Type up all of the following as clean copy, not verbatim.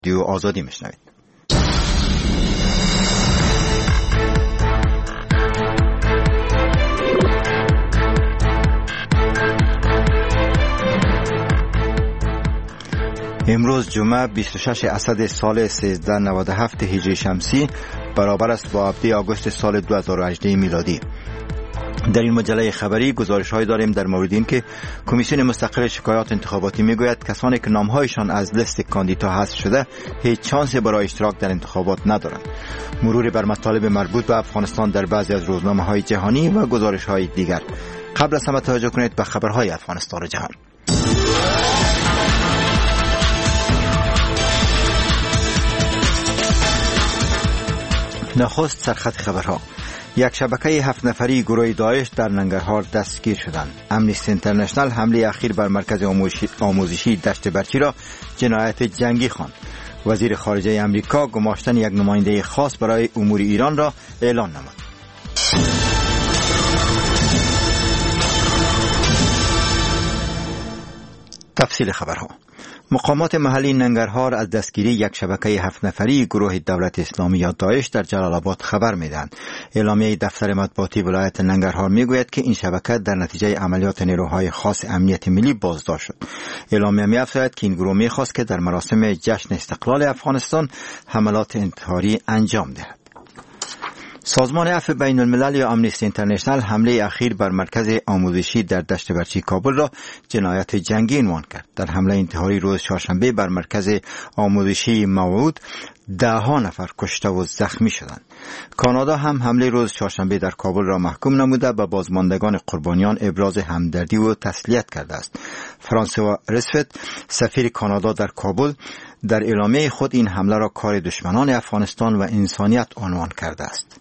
رادیو آزادی میشنوید. امروز جمعه 26 اسد سال 1397 هجری شمسی برابر است با 7 آگوست سال 2018 میلادی. در این مجله خبری گزارش‌هایی داریم در مورد این که کمیسیون مستقل شکایات انتخاباتی میگوید کسانی که نام‌هایشان از لیست کاندیدا حذف شده هیچ شانسی برای اشتراک در انتخابات ندارند. مرور بر مطالب مربوط به افغانستان در بعضی از روزنامه‌های جهانی و گزارش‌های دیگر. قبل از همه توجه کنید به خبرهای افغانستان و جهان. نخست سرخط خبرها. یک شبکه 7 نفری گروه داعش در ننگرهار دستگیر شدند. امنیستی اینترنشنال حمله اخیر بر مرکز آموزشی دشت برچی را جنایت جنگی خواند. وزیر خارجه امریکا گماشتن یک نماینده خاص برای امور ایران را اعلان نمود. تفصیل خبرها. مقامات محلی ننگرهار از دستگیری یک شبکه 7 نفری گروه دولت اسلامی یا داعش در جلال آباد خبر میدهند. اعلامیه دفتر مطبوعاتی ولایت ننگرهار میگوید که این شبکه در نتیجه عملیات نیروهای خاص امنیت ملی بازداشت شد. اعلامیه می‌افزاید که این گروه می‌خواست که در مراسم جشن استقلال افغانستان حملات انتحاری انجام دهد. سازمان عفو بین الملل یا امنیستی اینترنشنال حمله اخیر بر مرکز آموزشی در دشت برچی کابل را جنایت جنگی عنوان کرد. در حمله انتحاری روز چهارشنبه بر مرکز آموزشی موعود 10 نفر کشته و زخمی شدند. کانادا هم حمله روز چهارشنبه در کابل را محکوم نموده به بازماندگان قربانیان ابراز همدردی و تسلیت کرده است. فرانسوا رسفت سفیر کانادا در کابل در اعلامیه خود این حمله را کار دشمنان افغانستان و انسانیت عنوان کرده است.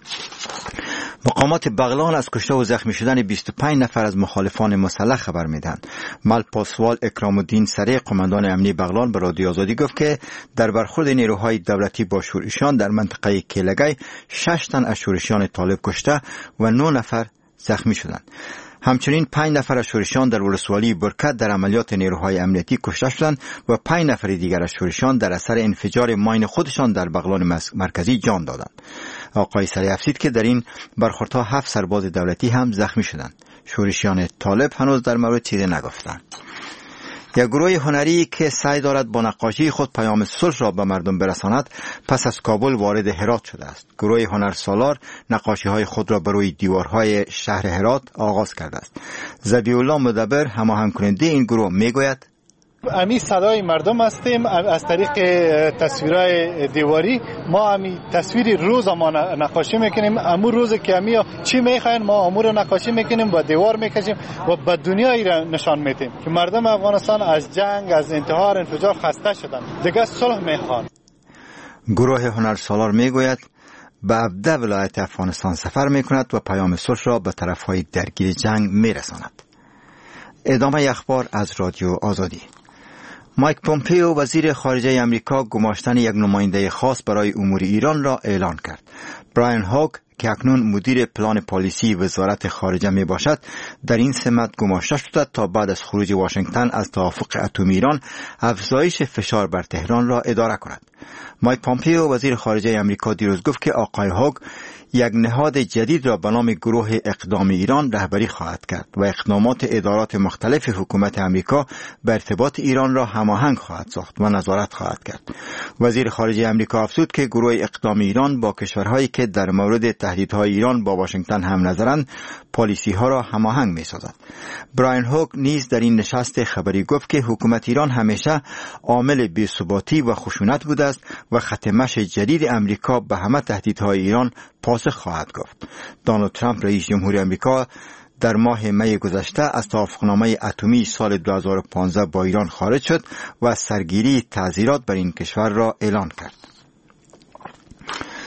مقامات بغلان از کشته و زخمی شدن 25 نفر از مخالفان مسلح خبر میدهند. ملپاسوال اکرام الدین سری قماندان امنی بغلان به رادیو آزادی گفت که در برخورد نیروهای دولتی با شورشیان در منطقه کیلگی 6 تن از شورشیان طالب کشته و 9 نفر زخمی شدند. همچنین 5 نفر از شورشیان در ولسوالی برکت در عملیات نیروهای امنیتی کشته شدند و 5 نفر دیگر از شورشیان در اثر انفجار ماین خودشان در بغلان مرکزی جان دادند. آقای سری افزود که در این برخوردها 7 سرباز دولتی هم زخمی شدند. شورشیان طالب هنوز در مورد چیزی نگفتند. یک گروه هنری که سعی دارد با نقاشی خود پیام صلح را به مردم برساند پس از کابل وارد هرات شده است. گروه هنر سالار نقاشی‌های خود را بر روی دیوارهای شهر هرات آغاز کرده است. ذبیح‌الله مدبر هماهنگ کننده این گروه میگوید امی صدای مردم هستیم. از طریق تصویرهای دیواری ما امی تصویر روز ما نقاشی میکنیم. امور روز که امی چی میخواین ما امور نقاشی میکنیم و دیوار میکشیم و به دنیا را نشان میدیم که مردم افغانستان از جنگ از انتحار انفجار خسته شدن، دیگه صلح میخوان. گروه هنر سالار میگوید به 17 ولایت افغانستان سفر میکند و پیام صلح را به طرفهای درگیر جنگ میرساند. ادامه اخبار از رادیو آزادی. مایک پومپیو وزیر خارجه امریکا گماشتن یک نماینده خاص برای امور ایران را اعلان کرد. برایان هوک که اکنون مدیر پلان پالیسی وزارت خارجه می باشد در این سمت گماشته شده تا بعد از خروج واشنگتن از توافق اتمی ایران افزایش فشار بر تهران را اداره کند. مایک پومپیو وزیر خارجه امریکا دیروز گفت که آقای هوک یک نهاد جدید را به نام گروه اقدام ایران رهبری خواهد کرد و اقدامات ادارات مختلف حکومت امریکا به ارتباط ایران را هماهنگ خواهد ساخت و نظارت خواهد کرد. وزیر خارجه امریکا افزود که گروه اقدام ایران با کشورهایی که در مورد تهدیدهای ایران با واشنگتن هم نظرند پالیسی ها را هماهنگ می سازد. برایان هوک نیز در این نشست خبری گفت که حکومت ایران همیشه عامل بی‌ثباتی و خشونت بوده است و خط مشی جدید امریکا به همه تهدیدهای ایران پاسخ خواهد گفت. دونالد ترامپ رئیس جمهور امریکا در ماه می گذشته از توافقنامه اتمی سال 2015 با ایران خارج شد و از سرگیری تعزیرات بر این کشور را اعلان کرد.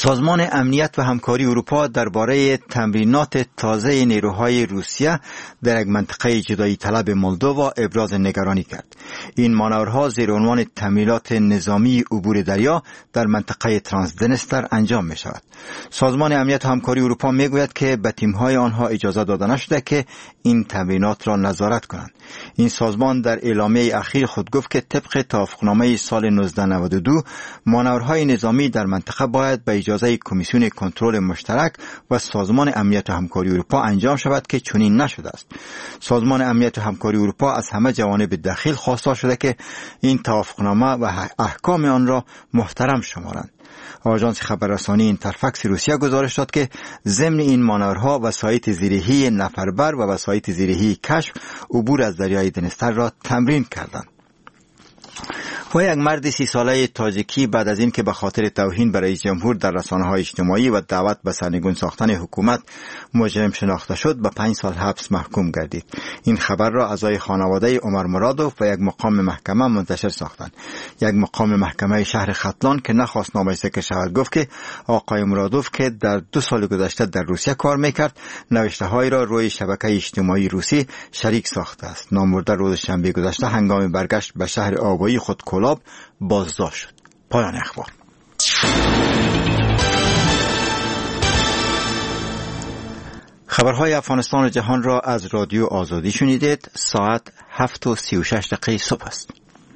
سازمان امنیت و همکاری اروپا درباره تمرینات تازه نیروهای روسیه در یک منطقه جدایی طلب مولدووا ابراز نگرانی کرد. این مانورها زیر عنوان تمرینات نظامی عبور دریا در منطقه ترانسدنستر انجام می شود. سازمان امنیت و همکاری اروپا می گوید که به تیم‌های آنها اجازه داده نشده که این تمرینات را نظارت کنند. این سازمان در اعلامیه اخیر خود گفت که طبق توافقنامه سال 1992 مانورهای نظامی در منطقه باید به اجازه کمیسیون کنترل مشترک و سازمان امنیت و همکاری اروپا انجام شود که چنین نشده است. سازمان امنیت و همکاری اروپا از همه جوانب داخل خواستار شده که این توافقنامه و احکام آن را محترم شمارند. آژانس خبررسانی اینترفکس روسیه گزارش داد که ضمن این مانورها وسایط زیرهی نفربر و وسایط زیرهی کشف عبور از دریای دنستر را تمرین کردند. و یک مرد 30 ساله تاجیکی بعد از این که به خاطر توهین به رئیس جمهور در رسانه‌های اجتماعی و دعوت به سرنگون ساختن حکومت مجرم شناخته شد به 5 سال حبس محکوم گردید. این خبر را اعضای خانواده عمر مرادوف و یک مقام محکمه منتشر ساختند. یک مقام محکمه شهر ختلان که نخواست نامش ذکر شود گفت که آقای مرادوف که در 2 سال گذشته در روسیه کار میکرد نوشته‌هایی را روی شبکه اجتماعی روسی شریک ساخته است. نامبرده روز شنبه گذشته هنگام برگشت به شهر آبایی خود کلاب بازداشت شد. پایان اخبار. خبرهای افغانستان و جهان را از رادیو آزادی شنیدید. ساعت 7:36 صبح است.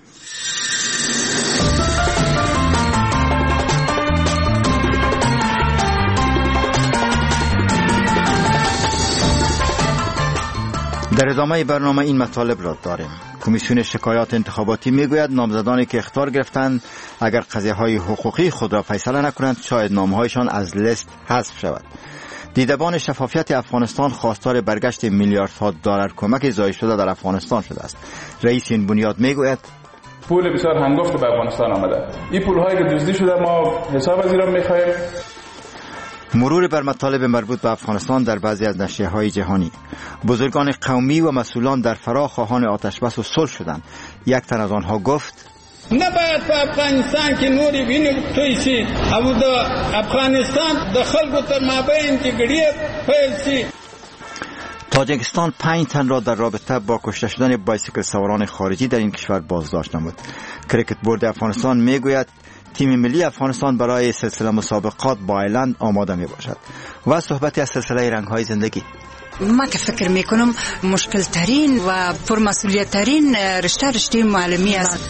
در ادامه برنامه این مطالب را داریم. کمیسیون شکایات انتخاباتی میگوید نامزدانی که اخطار گرفتند اگر قضیه‌های حقوقی خود را فیصله نکنند شاید نامهایشان از لیست حذف شود. دیدبان شفافیت افغانستان خواستار برگشت میلیاردها دلار کمک ضایع شده در افغانستان شده است. رئیس این بنیاد میگوید پول بسیار هنگفت به افغانستان آمده. این پول‌هایی که دزدی شده ما حساب از ایران می‌خوایم. مرور بر مطالب مربوط به افغانستان در بعضی از نشریه‌های جهانی. بزرگان قومی و مسئولان در فرا خواهان آتشبس و صلح شدند. یک تن از آنها گفت نباید په افغانستان کې نورې وینې توی شي او د افغانستان د خلکو تر مابین جګړې پیل شي. تاجیکستان 5 تن را در رابطه با کشته شدن بایسیکل سواران خارجی در این کشور بازداشت نمود. کریکت بورد افغانستان میگوید تیم ملی افغانستان برای سلسله مسابقات با ایرلند آماده می باشد. و صحبتی از سلسله رنگ‌های زندگی. ما که فکر میکنم مشکل ترین و پرمسئولیت ترین رشته معلمی است.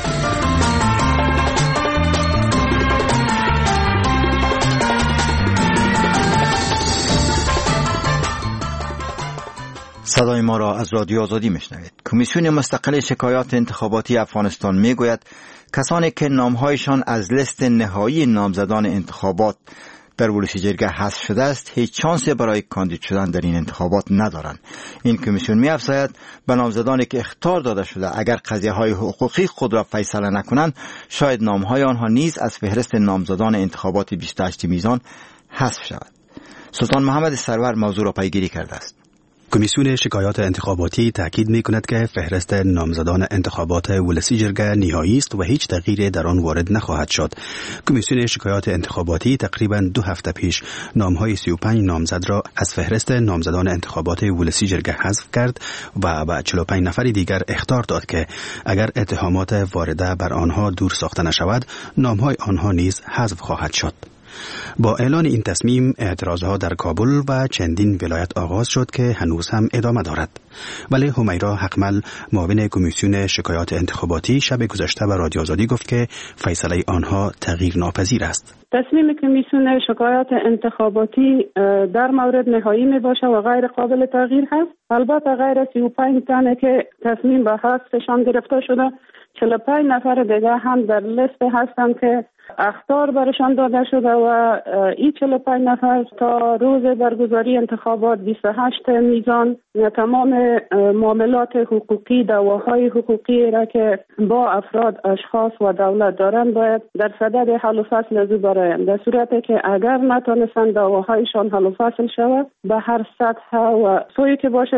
صدای ما را از رادیو آزادی میشنوید. کمیسیون مستقل شکایات انتخاباتی افغانستان میگوید کسانی که نامهایشان از لیست نهایی نامزدان انتخابات در ولسی جرگه حذف شده است هیچ شانسی برای کاندید شدن در این انتخابات ندارند. این کمیسیون می‌افزاید به نامزدانی که اخطار داده شده اگر قضیه‌های حقوقی خود را فیصله نکنند شاید نام‌های آنها نیز از فهرست نامزدان انتخابات 28 میزان حذف شود. سلطان محمد سرور موضوع را پیگیری کرده است. کمیسیون شکایات انتخاباتی تاکید می‌کند که فهرست نامزدان انتخابات ولسی جرگه نهایی است و هیچ تغییری در آن وارد نخواهد شد. کمیسیون شکایات انتخاباتی تقریباً 2 هفته پیش نام‌های 35 نامزد را از فهرست نامزدان انتخابات ولسی جرگه حذف کرد و به 45 نفر دیگر اخطار داد که اگر اتهامات وارده بر آنها دور ساخته نشود نام‌های آنها نیز حذف خواهد شد. با اعلان این تصمیم اعتراضها در کابل و چندین ولایت آغاز شد که هنوز هم ادامه دارد. ولی همیرا حقمل معاون کمیسیون شکایات انتخاباتی شب گذشته به رادیو آزادی گفت که فیصله آنها تغییر ناپذیر است. تصمیم کمیسیون شکایات انتخاباتی در مورد نهایی می باشه و غیر قابل تغییر هست. البته غیر 35 تنه که تصمیم به حذفشان گرفته شده 45 نفر دیگه هم در لیست هستند که اخطار برشان داده شده و این 45 نفر تا روز برگزاری انتخابات 28 میزان تمام معاملات حقوقی دعواهای حقوقی را که با افراد اشخاص و دولت دارند باید در صدد حل و فصل از او برآیند. در صورتی که اگر نتونستند دعواهایشان حل و فصل شود به هر سطح و سوی که باشه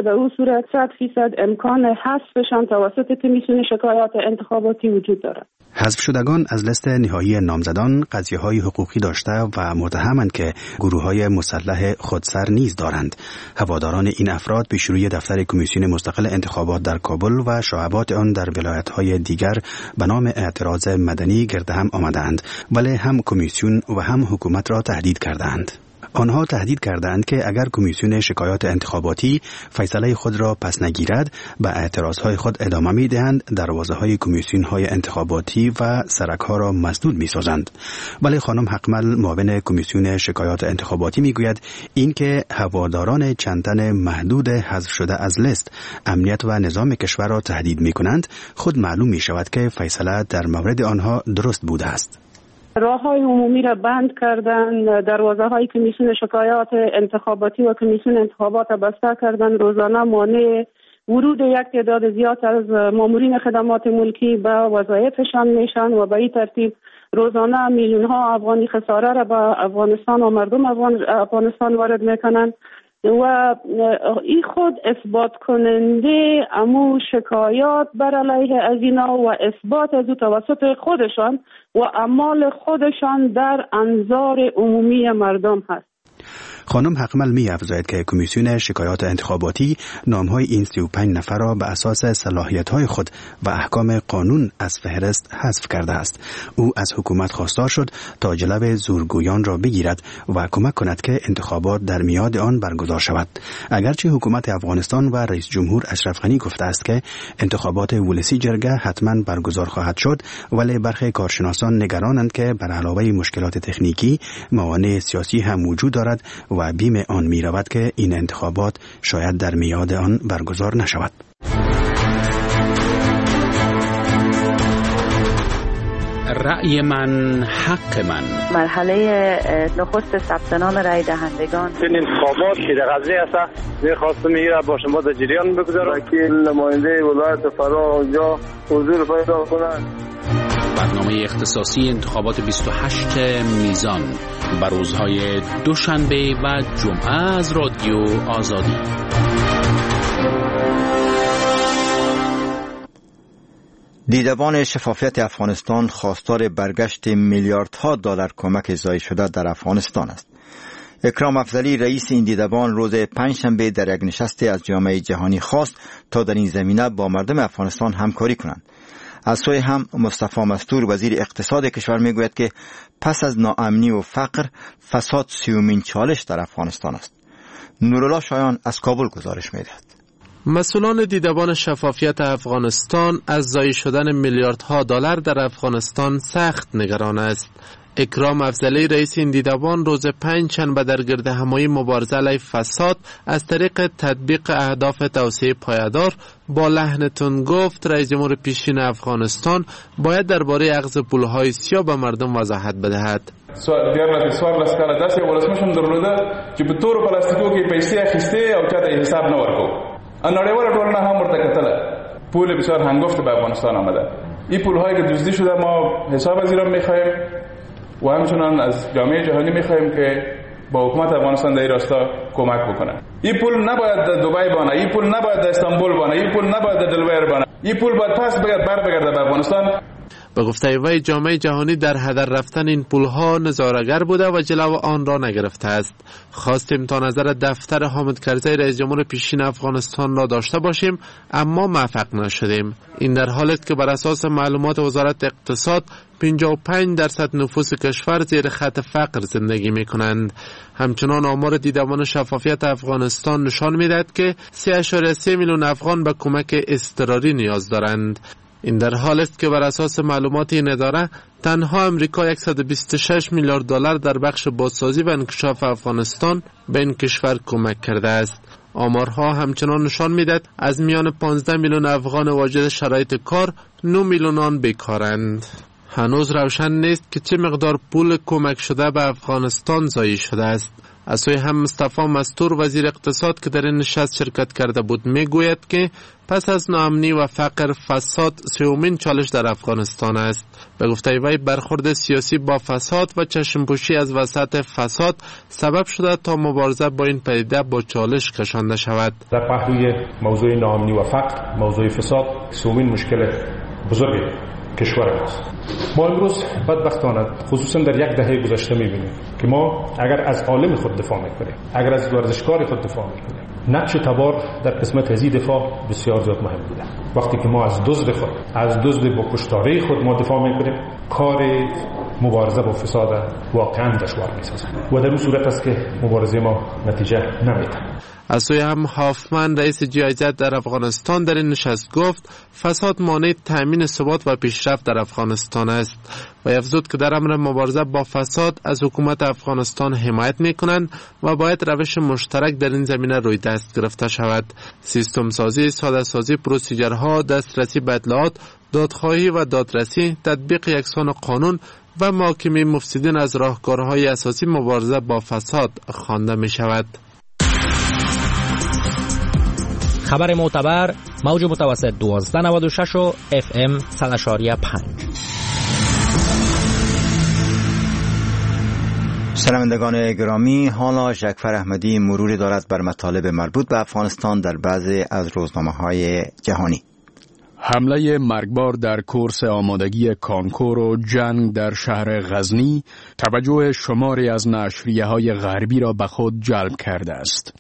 به او صورت 100% امکان حذفشان توسط کمیسیون شکایات انتخاباتی وجود دارد. حذف شدگان از لیست نهایی نامزدان قضیه‌های حقوقی داشته و متهمند که گروه‌های مسلح خودسر نیز دارند. هواداران این افراد پیش روی دفتر کمیسیون مستقل انتخابات در کابل و شعبات آن در ولایت‌های دیگر به نام اعتراض مدنی گرد هم آمدند، ولی هم کمیسیون و هم حکومت را تهدید کردند. آنها تهدید کردند که اگر کمیسیون شکایات انتخاباتی فیصله خود را پس نگیرد به اعتراضهای خود ادامه می‌دهند، دروازه‌های کمیسیون‌های انتخاباتی و سرک‌ها را مسدود می‌سازند. ولی خانم حقمل معاون کمیسیون شکایات انتخاباتی می‌گوید اینکه هواداران چند تن محدود حذف شده از لیست امنیت و نظام کشور را تهدید می‌کنند، خود معلوم می‌شود که فیصله در مورد آنها درست بوده است. راه‌های عمومی را بند کردن، دروازه‌های کمیسیون شکایات انتخاباتی و کمیسیون انتخابات بسته کردن، روزانه مانع ورود یک تعداد زیاد از مامورین خدمات ملکی به وظایفشان میشن و به این ترتیب روزانه میلیون‌ها افغانی خساره را به افغانستان و مردم افغانستان وارد میکنن و این خود اثبات کننده امو شکایات بر علیه از اینا و اثبات از توسط خودشان و اعمال خودشان در انظار عمومی مردم هست. خانم حقمل می افزاید که کمیسیون شکایات انتخاباتی نامهای این 35 نفر را به اساس صلاحیت‌های خود و احکام قانون از فهرست حذف کرده است. او از حکومت خواستار شد تا جلو زورگویان را بگیرد و کمک کند که انتخابات در میعاد آن برگزار شود. اگرچه حکومت افغانستان و رئیس جمهور اشرف غنی گفته است که انتخابات ولسی جرگه حتما برگزار خواهد شد، ولی برخی کارشناسان نگرانند که بر علاوه مشکلات تکنیکی موانع سیاسی هم وجود دارد و بیم آن می رود که این انتخابات شاید در میعاد آن برگزار نشود. رأی من حق من. مرحله نخست ثبت نام رای دهندگان. این انتخابات که در غزه است می‌خواستم میره با شما در جریان بگذارم که نماینده ولایت فرا اونجا حضور پیدا کنند. برنامه اختصاصی انتخابات 28 میزان بر روزهای دوشنبه و جمعه از رادیو آزادی. دیدبان شفافیت افغانستان خواستار برگشت میلیاردها دلار کمک ضایع شده در افغانستان است. اکرام افضلی رئیس این دیدبان روز پنجشنبه در یک نشست از جامعه جهانی خواست تا در این زمینه با مردم افغانستان همکاری کنند. از سوی هم مصطفی مستور وزیر اقتصاد کشور میگوید که پس از ناامنی و فقر فساد سیومین چالش در افغانستان است. نورالله شایان از کابل گزارش میدهد. مسئولان دیدبان شفافیت افغانستان از ضایع شدن میلیاردها دلار در افغانستان سخت نگران است. اکرام افضلی رئیس این دیدبان روز پنجشنبه در گردهمایی مبارزه علیه فساد از طریق تطبیق اهداف توسعه پایدار با لحن تند گفت رئیس جمهور پیشین افغانستان باید درباره اخذ پولهای سیاه به مردم وضاحت بدهد. سوار لسکاله داسې ولسمشم درلوده چې په تورو پلاستیکو کې پیسې اخیستې او چاته حساب نه ورکو. نړیواله ټولنه هم ورته کتله. پول بسیار هنگفت به افغانستان آمده. این پولهایی که دزدی شده ما حساب از ایران می‌خوایم و همچنان از جامعه جهانی می‌خوایم که با حکومت افغانستان در این راستا کمک بکنه. این پول نباید در دبی بانه، این پول نباید در استانبول بانه، این پول نباید در دلویر بانه. این پول باید پس بگرده به افغانستان. به گفته وی جامعه جهانی در هدر رفتن این پولها نظاره‌گر بوده و جلو آن را نگرفته است. خواستیم تا نظر دفتر حامد کرزی رئیس جمهور پیشین افغانستان را داشته باشیم اما موفق نشدیم. این در حالی است که بر اساس معلومات وزارت اقتصاد 55% نفوس کشور زیر خط فقر زندگی می کنند. همچنان آمار دیدبان شفافیت افغانستان نشان می دهد که 3.3 میلیون افغان به کمک اضطراری نیاز دارند. این در حال است که بر اساس معلومات این اداره تنها امریکا 126 میلیارد دلار در بخش بازسازی و انکشاف افغانستان به این کشور کمک کرده است. آمارها همچنان نشان می‌دهد از میان 15 میلیون افغان واجد شرایط کار 9 میلیون آن بیکارند. هنوز روشن نیست که چه مقدار پول کمک شده به افغانستان ضایع شده است. از سوی هم مصطفی مستور وزیر اقتصاد که در این نشست شرکت کرده بود میگوید که پس از ناامنی و فقر، فساد سومین چالش در افغانستان است. به گفته وی برخورد سیاسی با فساد و چشمپوشی از وسط فساد سبب شده تا مبارزه با این پدیده با چالش کشانده شود. در پهلوی موضوع ناامنی و فقر، موضوع فساد سومین مشکل بزرگ کشور ماست. ما امروز بدبختانه خصوصا در یک دهه گذشته می‌بینیم که ما اگر از عالم خود دفاع می‌کنیم، اگر از ورزشکار خود دفاع می‌کنیم، نقش تبار در قسمت هذه دفاع بسیار زیاد مهم بوده. وقتی که ما از دزد خود، از دزد با کشتاری خود ما دفاع می‌کنیم، کار مبارزه با فساد واقعا دشوار می‌سازد و در اون صورت است که مبارزه ما نتیجه نمی‌ده. از سوی هم هافمن رئیس GIZ در افغانستان در این نشست گفت فساد مانع تامین ثبات و پیشرفت در افغانستان است و افزود که در امر مبارزه با فساد از حکومت افغانستان حمایت میکنند و باید روش مشترک در این زمینه روی دست گرفته شود. سیستم سازی، ساده سازی پروسیجرها، دسترسی به اطلاعات، دادخواهی و دادرسی، تطبیق یکسان قانون و محاکمه مفسدین از راهکارهای اساسی مبارزه با فساد خوانده می شود. خبر معتبر، موج متوسط 1296 و FM 100.5. شنوندگان گرامی، حالا جعفر احمدی مروری دارد بر مطالب مربوط به افغانستان در بعضی از روزنامه‌های جهانی. حمله مرگبار در کورس آمادگی کانکور و جنگ در شهر غزنی توجه شماری از نشریه‌های غربی را به خود جلب کرده است.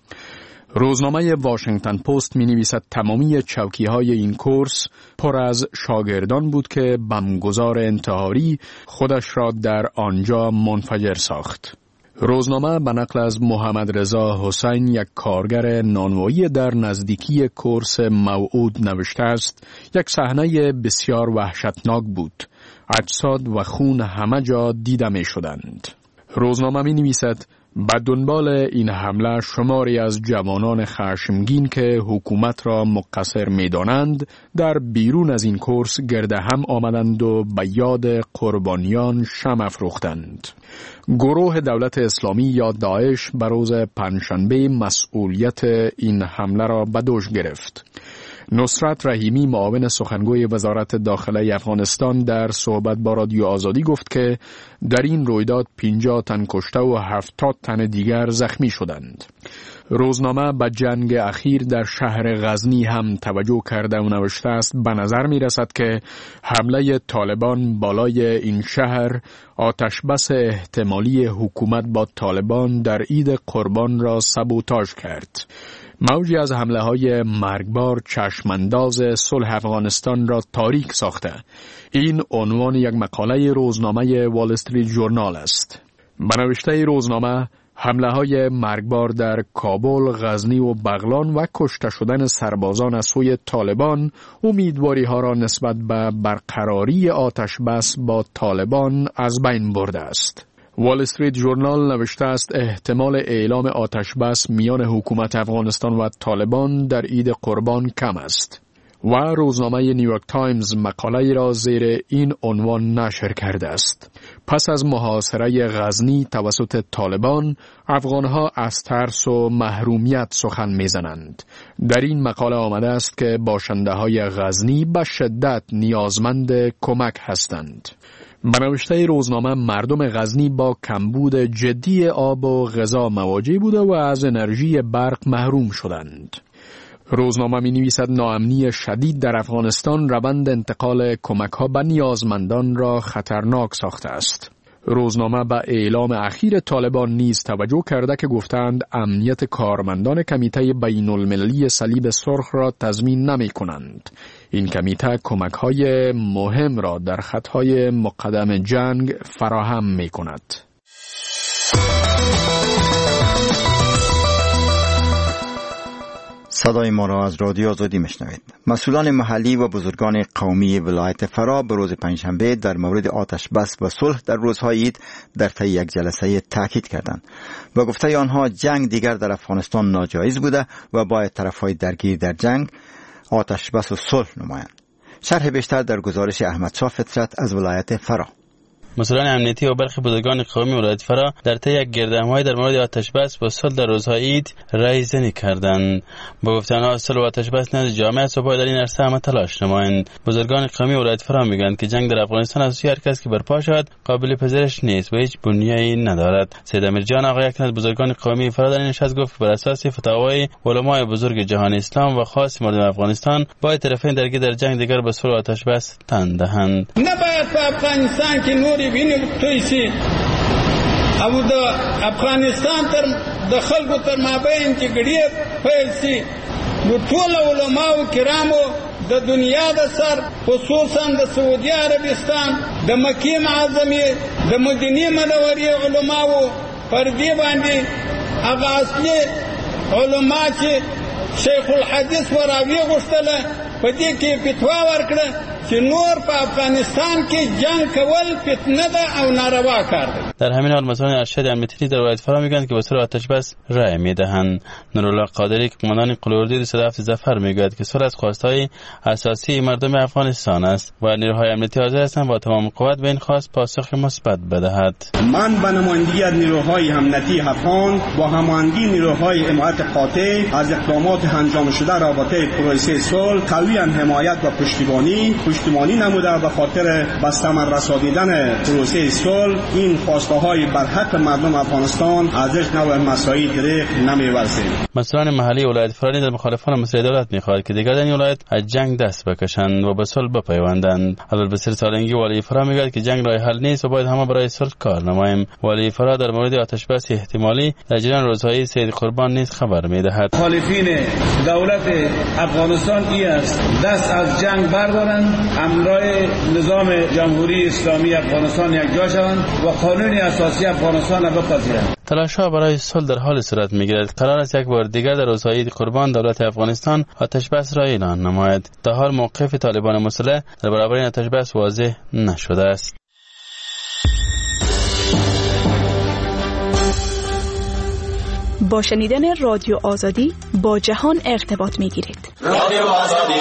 روزنامه واشنگتن پست می نویسد تمامی چوکی‌های این کورس پر از شاگردان بود که بمبگذار انتحاری خودش را در آنجا منفجر ساخت. روزنامه به نقل از محمد رضا حسین، یک کارگر نانوایی در نزدیکی کورس موعود، نوشته است یک صحنه بسیار وحشتناک بود. اجساد و خون همه جا دیده می شدند. روزنامه می نویسد به دنبال این حمله شماری از جوانان خشمگین که حکومت را مقصر می دانند در بیرون از این کورس گرد هم آمدند و به یاد قربانیان شمع افروختند. گروه دولت اسلامی یا داعش به روز پنجشنبه مسئولیت این حمله را به دوش گرفت. نصرت رحیمی، معاون سخنگوی وزارت داخله افغانستان، در صحبت با رادیو آزادی گفت که در این رویداد 50 تن کشته و 70 تن دیگر زخمی شدند. روزنامه به جنگ اخیر در شهر غزنی هم توجه کرده و نوشته است به نظر می رسد که حمله طالبان بالای این شهر آتشبس احتمالی حکومت با طالبان در عید قربان را سابوتاژ کرد. موجی از حمله‌های مرگبار چشمانداز صلح افغانستان را تاریک ساخته. این عنوان یک مقاله روزنامه وال استریت ژورنال است. به نوشته روزنامه، حمله‌های مرگبار در کابل، غزنی و بغلان و کشته شدن سربازان از سوی طالبان امیدواری‌ها را نسبت به برقراری آتشبس با طالبان از بین برده است. وال استریت ژورنال نوشته است احتمال اعلام آتشبس میان حکومت افغانستان و طالبان در عید قربان کم است. و روزنامه نیویورک تایمز مقاله‌ای را زیر این عنوان نشر کرده است: پس از محاصره غزنی توسط طالبان، افغانها از ترس و محرومیت سخن میزنند. در این مقاله آمده است که باشنده‌های غزنی به شدت نیازمند کمک هستند. به نوشته روزنامه، مردم غزنی با کمبود جدی آب و غذا مواجه بوده و از انرژی برق محروم شدند. روزنامه می نویسد ناامنی شدید در افغانستان روند انتقال کمک‌ها به نیازمندان را خطرناک ساخته است. روزنامه به اعلام اخیر طالبان نیز توجه کرده که گفتند امنیت کارمندان کمیته بین المللی صلیب سرخ را تضمین نمی کنند. این کمیته کمک‌های مهم را در خطهای مقدم جنگ فراهم می کند. صدای ما را از رادیو آزادی میشنوید. مسئولان محلی و بزرگان قومی ولایت فرا به روز پنجشنبه در مورد آتش بس و صلح در روزهای عید در طی یک جلسه تاکید کردند و گفته آنها جنگ دیگر در افغانستان ناجایز بوده و باید طرفهای درگیر در جنگ آتش بس و صلح نمایند. شرح بیشتر در گزارش احمد شاه فطرت از ولایت فرا. مسئولان امنیتی و برخی بزرگان قومی ولایت فرا در طی یک گردهمایی در مورد آتش بس و صلح در روزهای عید رأی زنی کردند. با گفته آنها صلح و آتش بس نزد جامعه است و باید در این عرصه همه تلاش نمایند. بزرگان قومی ولایت فرا میگویند که جنگ در افغانستان از سوی هر کس که برپا شود قابل پذیرش نیست و هیچ بنیه‌ای ندارد. سید امیرجان آقا، یک از بزرگان قومی فرا در این نشست گفت که بر اساس فتاوای علمای بزرگ جهان اسلام و خاص مردم افغانستان باید طرفین درگیر در جنگ دیگر به صلح و آتش بس تن دهند. نباید په افغانستان کې نورې وینې توی سي او د افغانستان تر د خلکو تر مابین کې ګډې پیل سي. نو ټول علماو کرامو د دنیا د سر خصوصا د سعودي عربستان د مکې معظمې د مدینې منورې علماو پر دې باندې هغه اصلي علما چې شیخ الحدیث وراوی غوښتله په دې کې فتوا ورکړه چې نور په افغانستان کې جنگ کول فتنه ده او ناروا کار ده. در همین حال مسئولان ارشد امنیتی در ولایت فرا میگویند که به صلح آتش بس رأی میدهند. نورالله قادری که قماندان قلوردی 107 ظفر میگوید که صلح از خواستهای اساسی مردم افغانستان است و نیروهای امنیتی حاضر هستند با تمام قوت به این خواست پاسخ مثبت بدهد. من به نمایندگی از نیروهای امنیتی افغان با هماهنگی نیروهای حمایت قاطع از اقدامات انجام شده رابطه پروسه صلح قویاً حمایت و پشتیبانی نموده به خاطر به ثمر رسانیدن پروسه صلح این خواسته‌های بر حق مردم افغانستان ازش نوع مساعی دریغ نمی‌ورزید. مسئولان محلی ولایت فرا در مخالفان مسئله دولت می‌خواهند که دیگر در این ولایت از جنگ دست بکشند و به صلح بپیوندند. عبدالبصیر سالنگی والی فرا میگوید که جنگ راه حل نیست و باید همه برای صلح کار نماییم. والی فرا در مورد آتش بس احتمالی در جریان روزهای سید قربان نیز خبر می‌دهد. مخالفین دولت افغانستان ای است دست از جنگ بردارند، امرای نظام جمهوری اسلامی افغانستان یکجا شوند و قانون اساسی افغانستان را بپذیرند. تلاش‌ها برای صلح در حال صورت می‌گیرد. قرار است یک بار دیگر در روزهای عید قربان دولت افغانستان آتش بس را اعلان نماید. تا حال موقف طالبان مسلح در برابر این آتش بس واضح نشده است. با شنیدن رادیو آزادی با جهان ارتباط می‌گیرید. رادیو آزادی.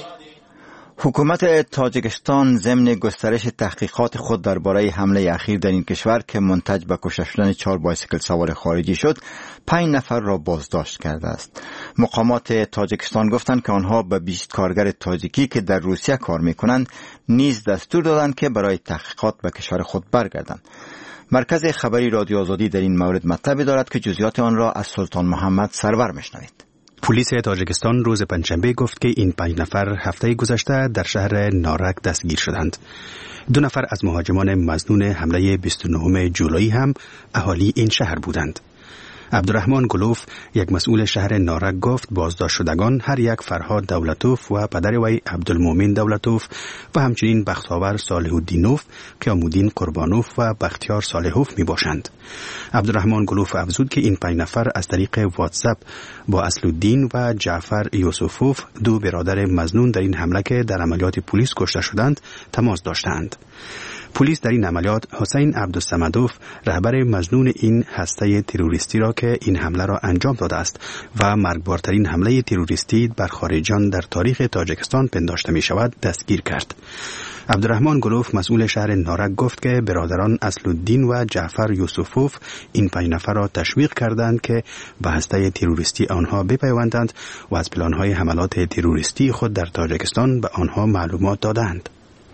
حکومت تاجیکستان ضمن گسترش تحقیقات خود درباره حمله اخیر در این کشور که منتج به کشته شدن 4 بایسیکل سوار خارجی شد 5 نفر را بازداشت کرده است. مقامات تاجیکستان گفتند که آنها به 20 کارگر تاجیکی که در روسیه کار می‌کنند نیز دستور دادند که برای تحقیقات به کشور خود برگردند. مرکز خبری رادیو آزادی در این مورد مطلبی دارد که جزئیات آن را از سلطان محمد سرور میشنوید. پلیس تاجیکستان روز پنجشنبه گفت که این 5 نفر هفته گذشته در شهر نارک دستگیر شدند. 2 نفر از مهاجمان مظنون حمله 29 جولای هم اهالی این شهر بودند. عبدالرحمن گلوف یک مسئول شهر نارک گفت بازداشت شدگان هر یک فرهاد دولتوف و پدر وی عبدالمومن دولتوف و همچنین بختاور صالح الدینوف، قیامالدین قربانوف و بختیار صالحوف می باشند. عبدالرحمن گلوف افزود که این 5 نفر از طریق واتساپ با اصلالدین و جعفر یوسفوف 2 برادر مظنون در این حمله که در عملیات پلیس کشته شدند تماس داشتند. پلیس در این عملیات حسین عبدالصمدوف رهبر مظنون این هسته تروریستی را که این حمله را انجام داده است و مرگبارترین حمله تروریستی بر خارجیان در تاریخ تاجیکستان پنداشته می شود دستگیر کرد. عبدالرحمن گلوف مسئول شهر نارک گفت که برادران اصلالدین و جعفر یوسفوف این 5 نفر را تشویق کردند که به هسته تروریستی آنها بپیوندند و از پلان‌های حملات تروریستی خود در تاجیکستان به آنها معلومات دادند.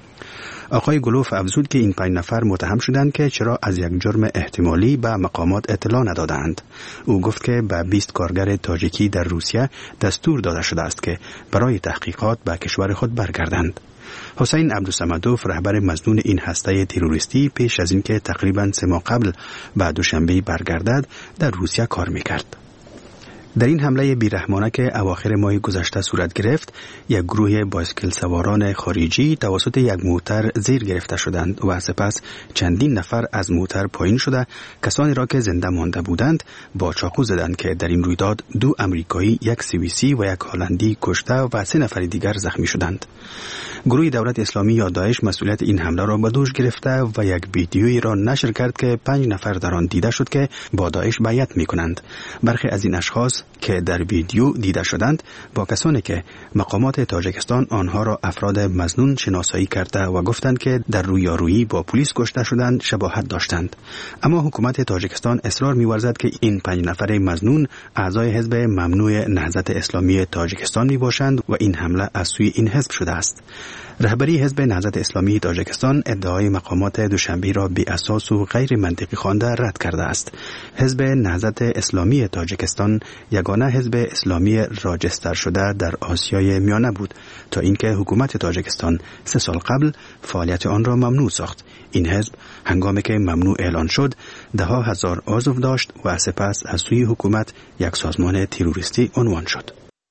آقای گلوف افزود که این 5 نفر متهم شدند که چرا از یک جرم احتمالی به مقامات اطلاع ندادند. او گفت که به 20 کارگر تاجیکی در روسیه دستور داده شده است که برای تحقیقات به کشور خود برگردند. حسین عبدالصمدوف رهبر مظنون این هسته تروریستی پیش از اینکه تقریباً 3 ماه قبل به دوشنبه برگردد در روسیه کار میکرد. در این حمله بیرحمانه که اواخر ماه گذشته صورت گرفت، یک گروه بایسکل سواران خارجی توسط یک موتر زیر گرفته شدند و سپس چندین نفر از موتر پایین شده کسانی را که زنده مانده بودند با چاقو زدند که در این رویداد 2 امریکایی، 1 سوئیسی و 1 هلندی کشته و 3 نفر دیگر زخمی شدند. گروه دولت اسلامی یا داعش مسئولیت این حمله را به دوش گرفته و یک ویدیویی را نشر کرد که 5 نفر در آن دیده شد که با داعش بیعت می‌کنند. برخی از این اشخاص که در ویدیو دیده شدند با کسانی که مقامات تاجیکستان آنها را افراد مظنون شناسایی کرده و گفتند که در رویارویی با پلیس کشته شدند شباهت داشتند. اما حکومت تاجیکستان اصرار می‌ورزد که این 5 نفر مظنون اعضای حزب ممنوع نهضت اسلامی تاجیکستان میباشند و این حمله از سوی این حزب شده است. رهبری حزب نهضت اسلامی تاجیکستان ادعای مقامات دوشنبه را بی اساس و غیر منطقی خوانده رد کرده است. حزب نهضت اسلامی تاجیکستان یگانه حزب اسلامی راجستر شده در آسیای میانه بود تا اینکه حکومت تاجیکستان 3 سال قبل فعالیت آن را ممنوع ساخت. این حزب هنگامی که ممنوع اعلان شد 10,000 عضو داشت و سپس از سوی حکومت یک سازمان تروریستی عنوان شد.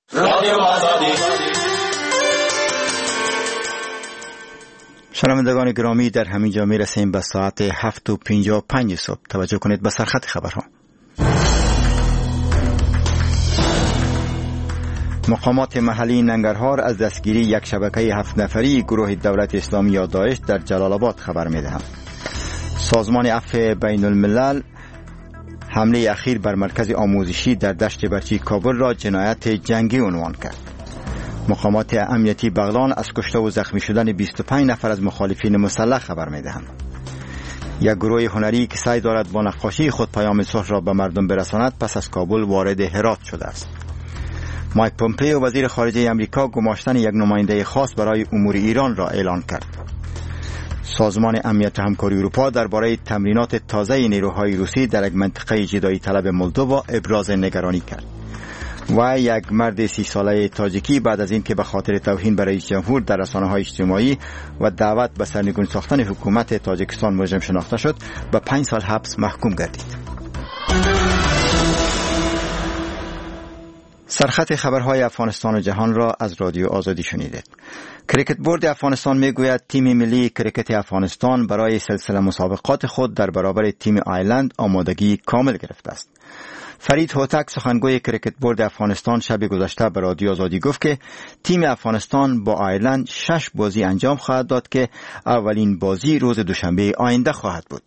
شنوندگان گرامی، در همین جا میرسیم به ساعت 7:55 صبح. توجه کنید به سرخط خبرها. مقامات محلی ننگرهار از دستگیری یک شبکه 7 نفری گروه دولت اسلامی یا داعش در جلال آباد خبر می‌دهند. سازمان عفو بین الملل حمله اخیر بر مرکز آموزشی در دشت برچی کابل را جنایت جنگی عنوان کرد. مقامات امنیتی بغلان از کشته و زخمی شدن 25 نفر از مخالفین مسلح خبر می‌دهند. یک گروه هنری که سعی دارد با نقاشی خود پیام صلح را به مردم برساند پس از کابل وارد هرات شده است. مایک پومپئو وزیر خارجه امریکا گماشتن یک نماینده خاص برای امور ایران را اعلان کرد. سازمان امنیت و همکاری اروپا درباره تمرینات تازه نیروهای روسی در یک منطقه جدایی طلب مولدووا ابراز نگرانی کرد. و یک مرد 30 ساله تاجیکی بعد از این که به خاطر توهین به رئیس جمهور در رسانه‌های اجتماعی و دعوت به سرنگون ساختن حکومت تاجیکستان مجرم شناخته شد، به 5 سال حبس محکوم گردید. سرخط خبرهای افغانستان و جهان را از رادیو آزادی شنیدید. کریکت بورد افغانستان میگوید تیم ملی کریکت افغانستان برای سلسله مسابقات خود در برابر تیم آیلند آمادگی کامل گرفته است. فرید هوتک سخنگوی کریکت بورد افغانستان شب گذشته به رادیو آزادی گفت که تیم افغانستان با آیرلند 6 بازی انجام خواهد داد که اولین بازی روز دوشنبه آینده خواهد بود.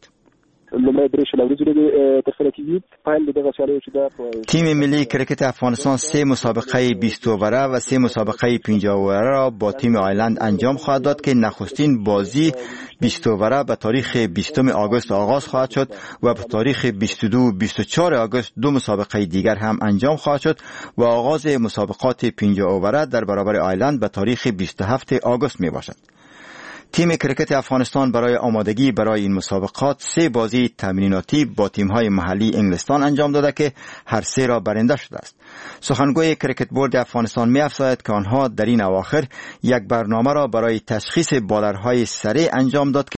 تیم ملی کریکت افغانستان 3 مسابقه 20 اووره و 3 مسابقه 50 اووره را با تیم آیلند انجام خواهد داد که نخستین بازی 20 اووره به تاریخ 20 آگوست آغاز خواهد شد و به تاریخ 22 و 24 آگوست 2 مسابقه دیگر هم انجام خواهد شد و آغاز مسابقات 50 اووره در برابر آیلند به تاریخ 27 آگوست می باشد. تیم کریکت افغانستان برای آمادگی برای این مسابقات 3 بازی تمریناتی با تیم‌های محلی انگلستان انجام داده که هر 3 را برنده شده است. سخنگوی کریکت بورد افغانستان می‌افزاید که آنها در این اواخر یک برنامه را برای تشخیص بالرهای سریع انجام داد